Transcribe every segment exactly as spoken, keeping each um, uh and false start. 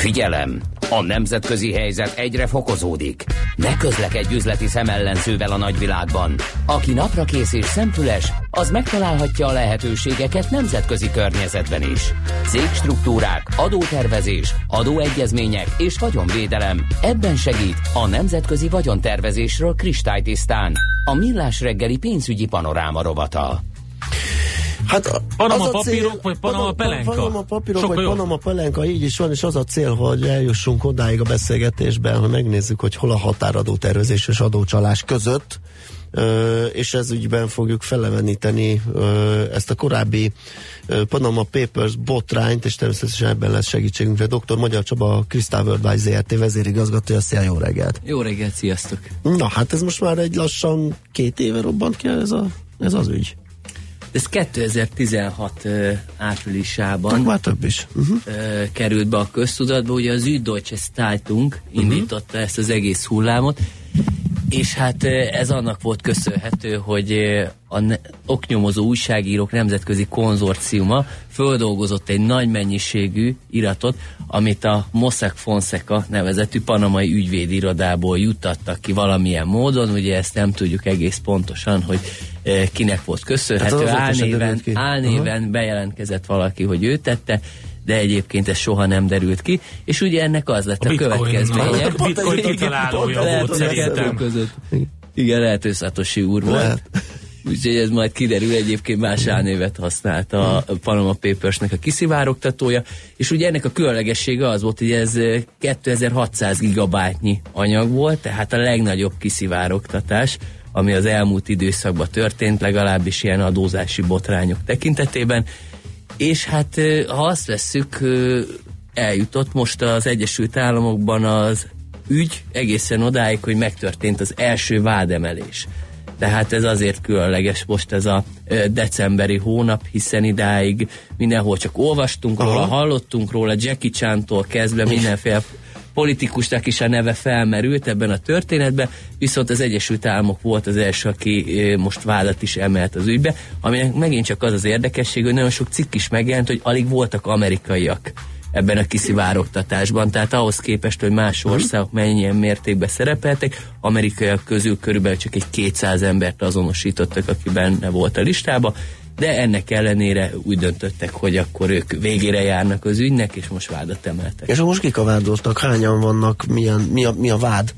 Figyelem! A nemzetközi helyzet egyre fokozódik. Ne közlekedj üzleti szemellenzővel a nagyvilágban. Aki naprakész és szemfüles, az megtalálhatja a lehetőségeket nemzetközi környezetben is. Cégstruktúrák, adótervezés, adóegyezmények és vagyonvédelem. Ebben segít a nemzetközi vagyontervezésről kristálytisztán. A Millás reggeli pénzügyi panoráma rovata. Hát Panama papírok, vagy Panama pelenka? Panama papírok, Sokkal vagy jobb. Panama pelenka, így is van, és az a cél, hogy eljussunk odáig a beszélgetésben, hogy megnézzük, hogy hol a határadó tervezés és adócsalás között, ö, és ez ügyben fogjuk feleveníteni ö, ezt a korábbi ö, Panama Papers botrányt, és természetesen ebben lesz segítségünkre doktor Magyar Csaba, a Crystal Worldwide zé er té vezérigazgatója. Szia, jó reggelt! Jó reggelt, sziasztok! Na, hát ez most már egy lassan két éve robbant ki ez, a, ez az ügy. Ez kétezer-tizenhat uh, áprilisában Már több is. Uh-huh. uh, került be a köztudatba, ugye az Süddeutsche Zeitung indította uh-huh. ezt az egész hullámot, és hát uh, ez annak volt köszönhető, hogy uh, a ne- oknyomozó újságírók nemzetközi konzorciuma földolgozott egy nagy mennyiségű iratot, amit a Mossack Fonseca nevezetű panamai ügyvédirodából juttattak ki valamilyen módon, ugye ezt nem tudjuk egész pontosan, hogy eh, kinek volt köszönhető, hát álnéven, álnéven bejelentkezett valaki, hogy ő tette, de egyébként ez soha nem derült ki, és ugye ennek az lett a, a következménye. A bitcoin kitalálója volt szerintem. Igen, lehet, hogy Satoshi úr volt. Lehet. Úgyhogy ez majd kiderül, egyébként más álnévet használta a Panama Papersnek a kiszivárogtatója, és ugye ennek a különlegessége az volt, hogy ez kétezer-hatszáz gigabájtnyi anyag volt, tehát a legnagyobb kiszivárogtatás, ami az elmúlt időszakban történt, legalábbis ilyen adózási botrányok tekintetében, és hát ha azt vesszük, eljutott most az Egyesült Államokban az ügy egészen odáig, hogy megtörtént az első vádemelés. Tehát ez azért különleges most ez a decemberi hónap, hiszen idáig mindenhol csak olvastunk Aha. róla, hallottunk róla, Jackie Chan-tól kezdve mindenféle politikusnak is a neve felmerült ebben a történetben, viszont az Egyesült Államok volt az első, aki most vádat is emelt az ügybe, aminek megint csak az az érdekesség, hogy nagyon sok cikk is megjelent, hogy alig voltak amerikaiak ebben a kiszivárogtatásban, tehát ahhoz képest, hogy más országok mennyien mértékben szerepeltek, amerikaiak közül körülbelül csak egy kétszáz embert azonosítottak, aki benne volt a listában, de ennek ellenére úgy döntöttek, hogy akkor ők végére járnak az ügynek, és most vádat emeltek. És most kik a vádoltak? Hányan vannak? Milyen, mi, a, mi a vád?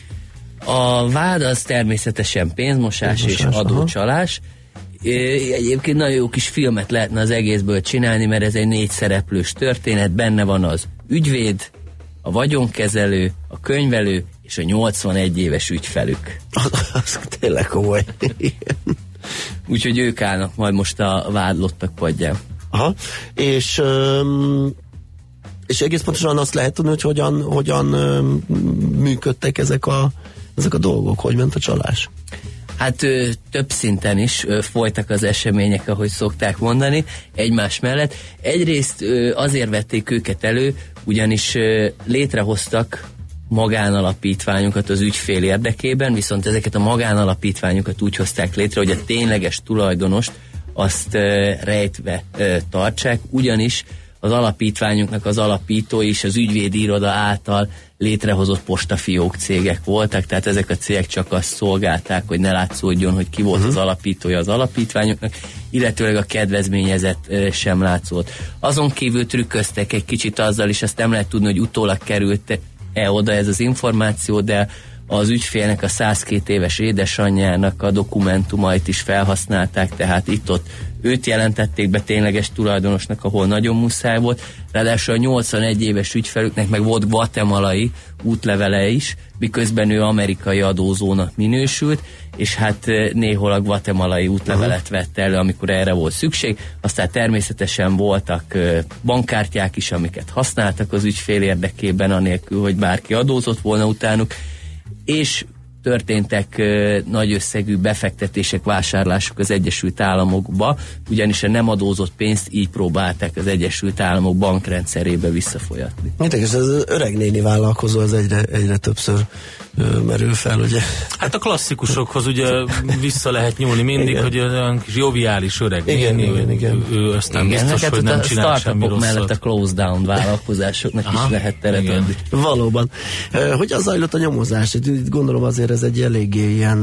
A vád az természetesen pénzmosás, pénzmosás és adócsalás. Aha. Egyébként nagyon jó kis filmet lehetne az egészből csinálni, mert ez egy négy szereplős történet, benne van az ügyvéd, a vagyonkezelő, a könyvelő és a nyolcvanegy éves ügyfelük. Az tényleg komoly. Úgyhogy ők állnak majd most a vádlottak padján. Aha, és, um, és egész pontosan azt lehet tudni, hogy hogyan, hogyan um, működtek ezek a, ezek a dolgok, hogy ment a csalás? Hát ö, több szinten is ö, folytak az események, ahogy szokták mondani, egymás mellett. Egyrészt ö, azért vették őket elő, ugyanis ö, létrehoztak magánalapítványokat az ügyfél érdekében, viszont ezeket a magánalapítványokat úgy hozták létre, hogy a tényleges tulajdonost azt ö, rejtve ö, tartsák, ugyanis az alapítványoknak az alapítói és az ügyvédi iroda által létrehozott postafiók cégek voltak, tehát ezek a cégek csak azt szolgálták, hogy ne látszódjon, hogy ki volt uh-huh. az alapítója az alapítványoknak, illetőleg a kedvezményezett e, sem látszott. Azon kívül trükköztek egy kicsit azzal, és azt nem lehet tudni, hogy utólag került-e oda ez az információ, de az ügyfélnek a százkét éves édesanyjának a dokumentumait is felhasználták, tehát itt-ott őt jelentették be tényleges tulajdonosnak, ahol nagyon muszáj volt. Ráadásul a nyolcvanegy éves ügyfelüknek meg volt guatemalai útlevele is, miközben ő amerikai adózónak minősült, és hát néhol a guatemalai útlevelet vette elő, amikor erre volt szükség. Aztán természetesen voltak bankkártyák is, amiket használtak az ügyfél érdekében, anélkül, hogy bárki adózott volna utánuk, és történtek ö, nagy összegű befektetések, vásárlások az Egyesült Államokba, ugyanis a nem adózott pénzt így próbálták az Egyesült Államok bankrendszerébe visszafolyatni. Érdekes, ez az öreg néni vállalkozó az egyre, egyre többször ö, merül fel, ugye? Hát a klasszikusokhoz ugye vissza lehet nyúlni mindig, igen. hogy olyan kis joviális öreg igen, néni, igen, igen. Ő, ő aztán igen, biztos, hát hogy nem csinál semmi rosszat. Mellett a close down vállalkozásoknak Aha, is lehet teret adni. Valóban. Hogyan zajlott a nyomozás? Itt gondolom azért ez egy eléggé ilyen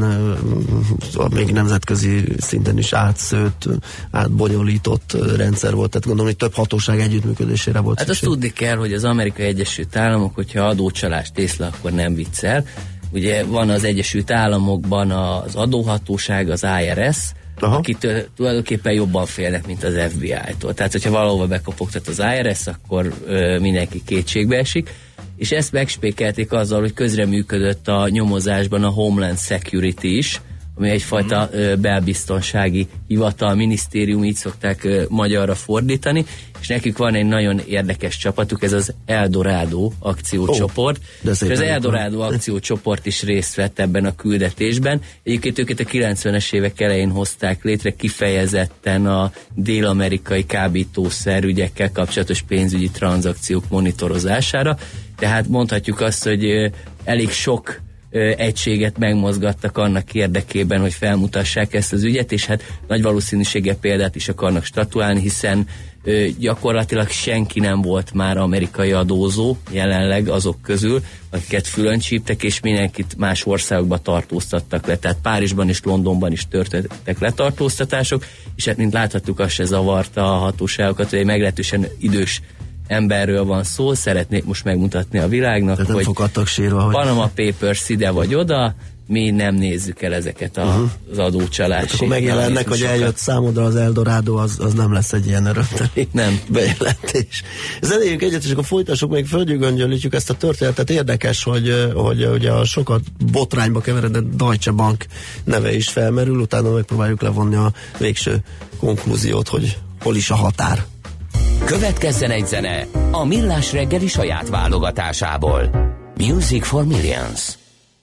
még nemzetközi szinten is átszőtt, átbonyolított rendszer volt, tehát gondolom, hogy több hatóság együttműködésére volt Hát szükség. azt tudni kell, hogy az Amerikai Egyesült Államok, hogyha adócsalást észlel, akkor nem viccel. Ugye van az Egyesült Államokban az adóhatóság, az I R S, Aha. akitől tulajdonképpen jobban félnek, mint az F B I-tól. Tehát, hogyha valahova bekopogtat az I R S, akkor ö, mindenki kétségbe esik. És ezt megspékelték azzal, hogy közreműködött a nyomozásban a Homeland Security is, ami egyfajta ö, belbiztonsági hivatal, minisztérium, így szokták ö, magyarra fordítani, és nekik van egy nagyon érdekes csapatuk, ez az Eldorado akciócsoport, oh, és az Eldorado akciócsoport is részt vett ebben a küldetésben. Egyébként őket a kilencvenes évek elején hozták létre kifejezetten a dél-amerikai kábítószer ügyekkel kapcsolatos pénzügyi tranzakciók monitorozására, tehát mondhatjuk azt, hogy ö, elég sok egységet megmozgattak annak érdekében, hogy felmutassák ezt az ügyet, és hát nagy valószínűséggel példát is akarnak statuálni, hiszen ö, gyakorlatilag senki nem volt már amerikai adózó jelenleg azok közül, akiket fülön csíptek, és mindenkit más országokba tartóztattak le. Tehát Párizsban és Londonban is történtek letartóztatások, és hát mint láthattuk, az se zavarta a hatóságokat, hogy egy meglehetősen idős emberről van szó, szeretnék most megmutatni a világnak, tehát hogy fogadtak sírva, hogy Panama Papers ide vagy oda, mi nem nézzük el ezeket a, uh-huh. az adócsalási. Hát akkor megjelennek, hogy eljött számodra az Eldorado, az, az nem lesz egy ilyen örömteli nem. bejelentés. Zenéljünk egyet, és akkor folytassuk, még földgyűgöngyölítjük ezt a történetet. Érdekes, hogy, hogy ugye a sokat botrányba keveredett Deutsche Bank neve is felmerül, utána megpróbáljuk levonni a végső konklúziót, hogy hol is a határ. Következzen egy zene a Millás reggeli saját válogatásából. Music for Millions.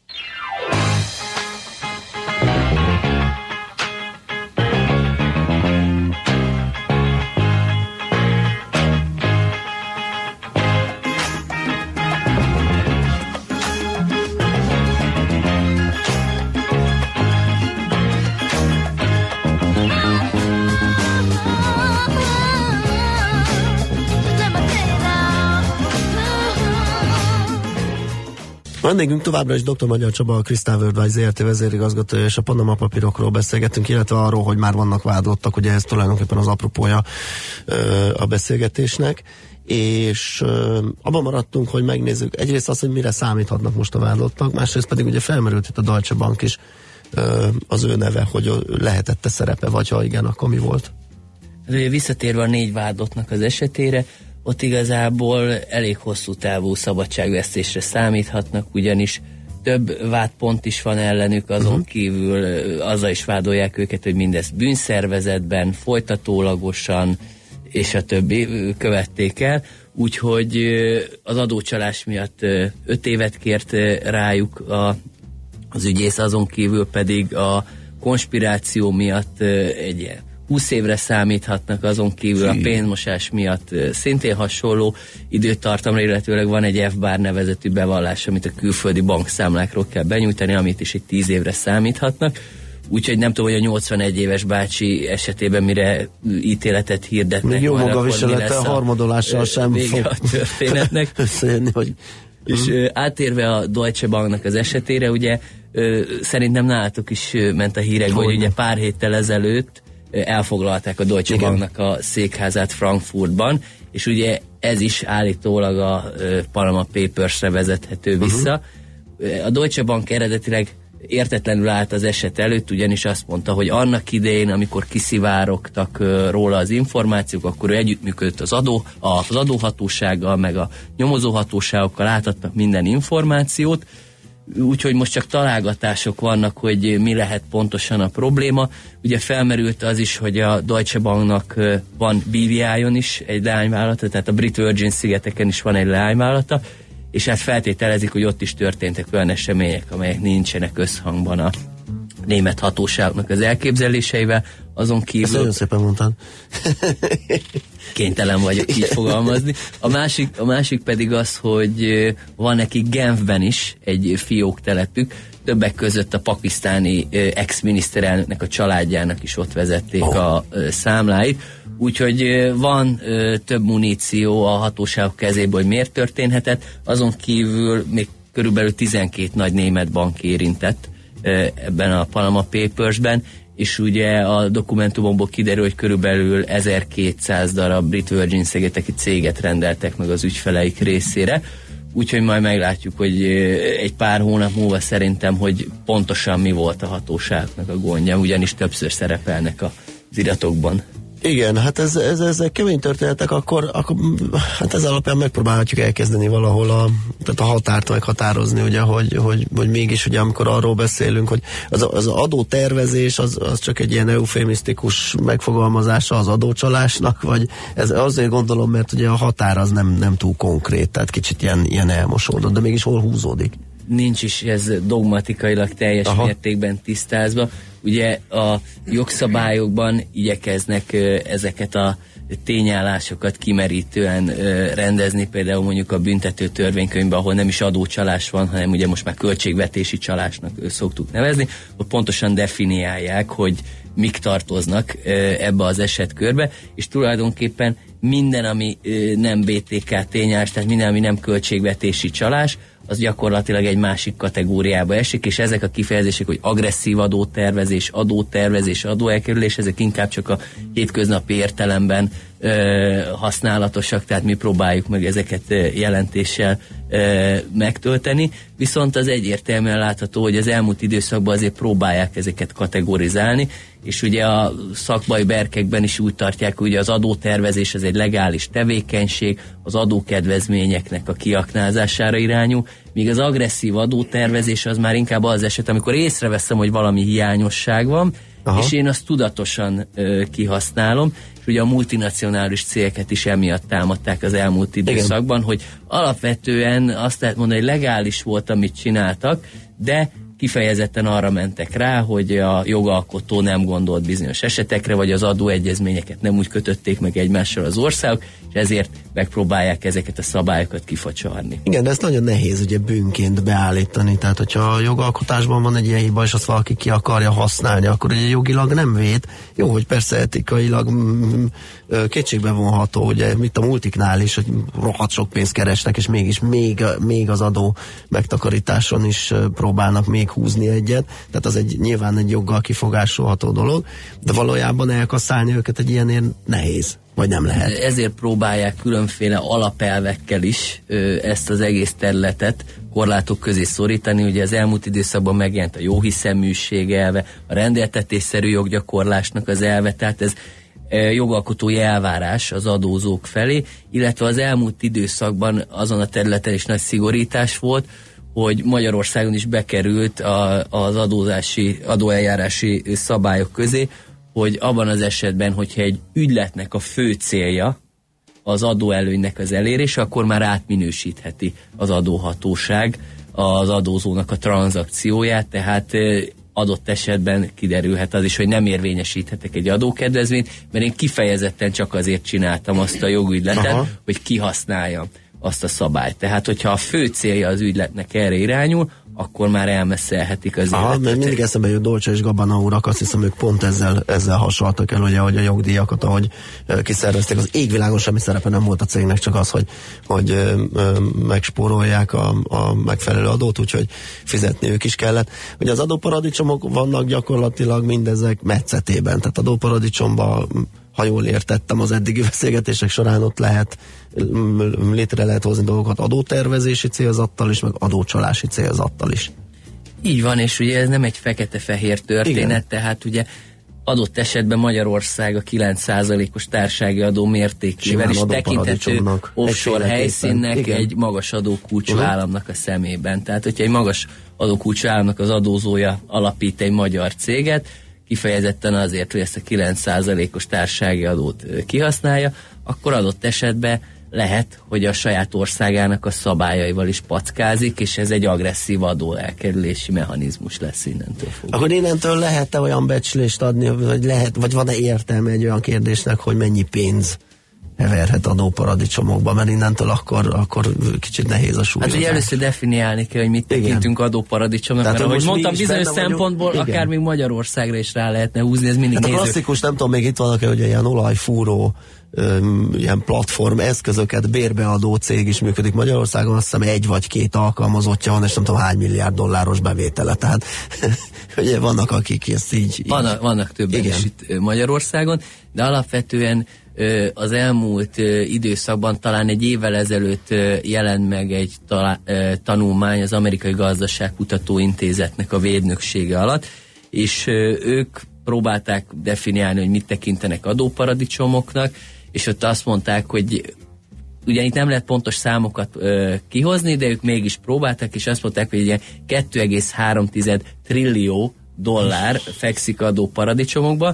Vendégünk továbbra is dr. Magyar Csaba, a Crystal Worldwide zé er té vezérigazgatója, és a Panama papírokról beszélgetünk, illetve arról, hogy már vannak vádlottak, ugye ez tulajdonképpen az apropója ö, a beszélgetésnek, és ö, abban maradtunk, hogy megnézzük egyrészt azt, hogy mire számíthatnak most a vádlottak, másrészt pedig ugye felmerült itt a Deutsche Bank is, ö, az ő neve, hogy lehetett-e szerepe, vagy ha igen, akkor mi volt? Visszatérve a négy vádlottnak az esetére, ott igazából elég hosszú távú szabadságvesztésre számíthatnak, ugyanis több vádpont is van ellenük, azon uh-huh. kívül azzal is vádolják őket, hogy mindezt bűnszervezetben, folytatólagosan, és a többi követték el, úgyhogy az adócsalás miatt öt évet kért rájuk a, az ügyész, azon kívül pedig a konspiráció miatt egy húsz évre számíthatnak, azon kívül a pénzmosás miatt szintén hasonló időtartamra, illetőleg van egy F B A R nevezetű bevallás, amit a külföldi bankszámlákról kell benyújtani, amit is egy tíz évre számíthatnak. Úgyhogy nem tudom, hogy a nyolcvanegy éves bácsi esetében mire ítéletet hirdetnek. Még jó maga viselete a harmadolással sem fog a történetnek. összejönni, hogy... És uh, átérve a Deutsche Banknak az esetére, ugye uh, szerintem nálatok is uh, ment a hírek, hogy ugye pár héttel ezelőtt elfoglalták a Deutsche Igen. Banknak a székházát Frankfurtban, és ugye ez is állítólag a uh, Panama Papers-re vezethető vissza. Uh-huh. A Deutsche Bank eredetileg értetlenül állt az eset előtt, ugyanis azt mondta, hogy annak idején, amikor kiszivárogtak uh, róla az információk, akkor ő együttműködött az, adó, az adóhatósággal, meg a nyomozóhatóságokkal, átadtak minden információt, úgyhogy most csak találgatások vannak, hogy mi lehet pontosan a probléma. Ugye felmerült az is, hogy a Deutsche Banknak van bé vé í-on is egy leányvállalata, tehát a Brit Virgin szigeteken is van egy leányvállalata, és hát feltételezik, hogy ott is történtek olyan események, amelyek nincsenek összhangban a német hatóságnak az elképzeléseivel, azon kívül... Ezt nagyon szépen mondtad. Kénytelen vagyok így fogalmazni. A másik, a másik pedig az, hogy van neki Genfben is egy fióktelepük, többek között a pakisztáni ex-miniszterelnöknek a családjának is ott vezették oh. a számláit. Úgyhogy van több muníció a hatóságok kezéből, hogy miért történhetett. Azon kívül még körülbelül tizenkét nagy német bank érintett ebben a Panama Papersben, és ugye a dokumentumokból kiderül, hogy körülbelül ezerkétszáz darab brit Virgin szigeteki céget rendeltek meg az ügyfeleik részére. Úgyhogy majd meglátjuk, hogy egy pár hónap múlva szerintem, hogy pontosan mi volt a hatóságnak a gondja, ugyanis többször szerepelnek az iratokban. Igen, hát ez, ez, ezek kemény történetek, akkor, akkor hát ez alapján megpróbálhatjuk elkezdeni valahol a, tehát a határt meghatározni, ugye, hogy, hogy, hogy mégis, ugye, amikor arról beszélünk, hogy az, az adótervezés, az, az csak egy ilyen eufémisztikus megfogalmazása az adócsalásnak, vagy ez azért gondolom, mert ugye a határ az nem, nem túl konkrét, tehát kicsit ilyen, ilyen elmosódott, de mégis hol húzódik? Nincs is ez dogmatikailag teljes Aha. mértékben tisztázva. Ugye a jogszabályokban igyekeznek ö, ezeket a tényállásokat kimerítően ö, rendezni, például mondjuk a büntető törvénykönyvben, ahol nem is adócsalás van, hanem ugye most már költségvetési csalásnak ö, szoktuk nevezni, hogy pontosan definiálják, hogy mik tartoznak ö, ebbe az esetkörbe, és tulajdonképpen minden, ami ö, nem bé té ká tényállás, tehát minden, ami nem költségvetési csalás, az gyakorlatilag egy másik kategóriába esik, és ezek a kifejezések, hogy agresszív adótervezés, adótervezés, adóelkerülés, ezek inkább csak a hétköznapi értelemben ö, használatosak, tehát mi próbáljuk meg ezeket ö, jelentéssel ö, megtölteni, viszont az egyértelműen látható, hogy az elmúlt időszakban azért próbálják ezeket kategorizálni, és ugye a szakmai berkekben is úgy tartják, hogy az adótervezés az egy legális tevékenység, az adókedvezményeknek a kiaknázására irányul, míg az agresszív adótervezés az már inkább az eset, amikor észreveszem, hogy valami hiányosság van, Aha. és én azt tudatosan ö, kihasználom, és ugye a multinacionális cégeket is emiatt támadták az elmúlt időszakban, Igen. hogy alapvetően azt lehet mondani, hogy legális volt, amit csináltak, de kifejezetten arra mentek rá, hogy a jogalkotó nem gondolt bizonyos esetekre, vagy az adóegyezményeket nem úgy kötötték meg egymással az országok, és ezért megpróbálják ezeket a szabályokat kifacsarni. Igen, de ez nagyon nehéz ugye bűnként beállítani, tehát hogyha a jogalkotásban van egy ilyen hiba, és azt valaki ki akarja használni, akkor ugye jogilag nem véd. Jó, hogy persze etikailag mm, kétségbe vonható, ugye mit a multiknál is, hogy rohadt sok pénzt keresnek, és mégis még, még az adó megtakarításon is próbálnak még húzni egyet, tehát az egy nyilván egy joggal kifogásolható dolog, de valójában elkasszálni őket egy ilyenért nehéz, vagy nem lehet. Ezért próbálják különféle alapelvekkel is ö, ezt az egész területet korlátok közé szorítani. Ugye az elmúlt időszakban megjelent a jóhiszeműség elve, a rendeltetésszerű joggyakorlásnak az elve, tehát ez ö, jogalkotói elvárás az adózók felé, illetve az elmúlt időszakban azon a területen is nagy szigorítás volt, hogy Magyarországon is bekerült a, az adózási, adóeljárási szabályok közé, hogy abban az esetben, hogyha egy ügyletnek a fő célja az adóelőnynek az elérése, akkor már átminősítheti az adóhatóság az adózónak a tranzakcióját, tehát adott esetben kiderülhet az is, hogy nem érvényesíthetek egy adókedvezményt, mert én kifejezetten csak azért csináltam azt a jogügyletet, Aha. hogy kihasználjam azt a szabályt. Tehát, hogyha a fő célja az ügyletnek erre irányul, akkor már elmesszelhetik az Aha, életet. mert mindig eszembe jut Dolcsa és Gabbana urak, azt hiszem, ők pont ezzel, ezzel hasonltak el, ugye, hogy a jogdíjakat, ahogy kiszervezték, az égvilágon semmi szerepe nem volt a cégnek, csak az, hogy, hogy ö, ö, megspórolják a, a megfelelő adót, úgyhogy fizetni ők is kellett. Ugye az adóparadicsomok vannak gyakorlatilag mindezek metszetében, tehát adóparadicsomban, ha jól értettem az eddigi beszélgetések során, ott lehet létre lehet hozni dolgokat adótervezési célzattal is, meg adócsalási célzattal is. Így van, és ugye ez nem egy fekete-fehér történet, Igen. tehát ugye adott esetben Magyarország a kilenc százalékos társasági adó mértékével is tekintető offshore helyszínnek Igen. egy magas adókulcsú uh-huh. államnak a szemében. Tehát, hogyha egy magas adókulcsú államnak az adózója alapít egy magyar céget, kifejezetten azért, hogy ezt a kilenc százalékos társasági adót kihasználja, akkor adott esetben lehet, hogy a saját országának a szabályaival is packázik, és ez egy agresszív adó elkerülési mechanizmus lesz innentől fogva. Akkor innentől lehet-e olyan becslést adni, vagy, lehet, vagy van-e értelme egy olyan kérdésnek, hogy mennyi pénz heverhet adóparadicsomokba, mert innentől akkor, akkor kicsit nehéz a súlyozás. Hát ugye először definiálni kell, hogy mit tekintünk adóparadicsomnak, mert ahogy mondtam, bizonyos szempontból vagyunk, akár még Magyarországra is rá lehetne húzni, ez mindig hát néző. A klasszikus, nem tudom, még itt vannak-e, hogy ilyen olajfúró öm, ilyen platform eszközöket bérbeadó cég is működik Magyarországon, azt hiszem egy vagy két alkalmazottja van, és nem tudom hány milliárd dolláros bevétele, tehát ugye vannak, akik ezt így... Vannak, így. vannak többen Igen. is itt Magyarországon, de alapvetően az elmúlt időszakban, talán egy évvel ezelőtt jelent meg egy tanulmány az Amerikai Gazdaságkutató Intézetnek a védnöksége alatt, és ők próbálták definiálni, hogy mit tekintenek adóparadicsomoknak, és ott azt mondták, hogy ugye itt nem lehet pontos számokat ö, kihozni, de ők mégis próbáltak, és azt mondták, hogy ugye kettő egész három trillió dollár fekszik adóparadicsomokba.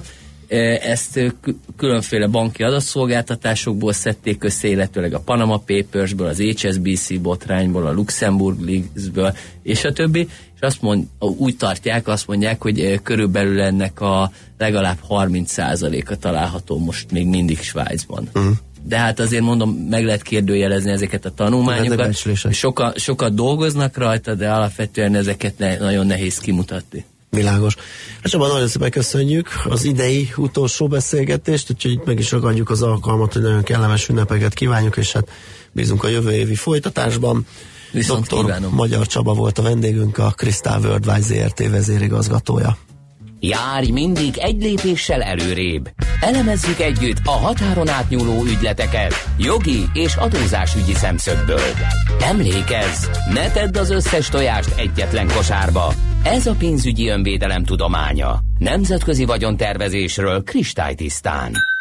Ezt különféle banki adatszolgáltatásokból szedték össze, illetőleg a Panama Papersből, az há es bé cé botrányból, a Luxemburg Leaksből, és a többi, és azt mond, úgy tartják, azt mondják, hogy körülbelül ennek a legalább harminc százaléka található most még mindig Svájcban. Uh-huh. De hát azért mondom, meg lehet kérdőjelezni ezeket a tanulmányokat. Soka, sokat dolgoznak rajta, de alapvetően ezeket ne, nagyon nehéz kimutatni. Világos. Hát Csaba, nagyon szépen köszönjük az idei utolsó beszélgetést, úgyhogy itt meg is ragadjuk az alkalmat, hogy nagyon kellemes ünnepeket kívánjuk, és hát bízunk a jövő évi folytatásban. Viszont doktor kívánom. Magyar Csaba volt a vendégünk, a Crystal Worldwide zé er té vezérigazgatója. Járj mindig egy lépéssel előrébb. Elemezzük együtt a határon átnyúló ügyleteket jogi és adózásügyi szemszögből. Emlékezz, ne tedd az összes tojást egyetlen kosárba. Ez a pénzügyi önvédelem tudománya. Nemzetközi vagyontervezésről kristálytisztán.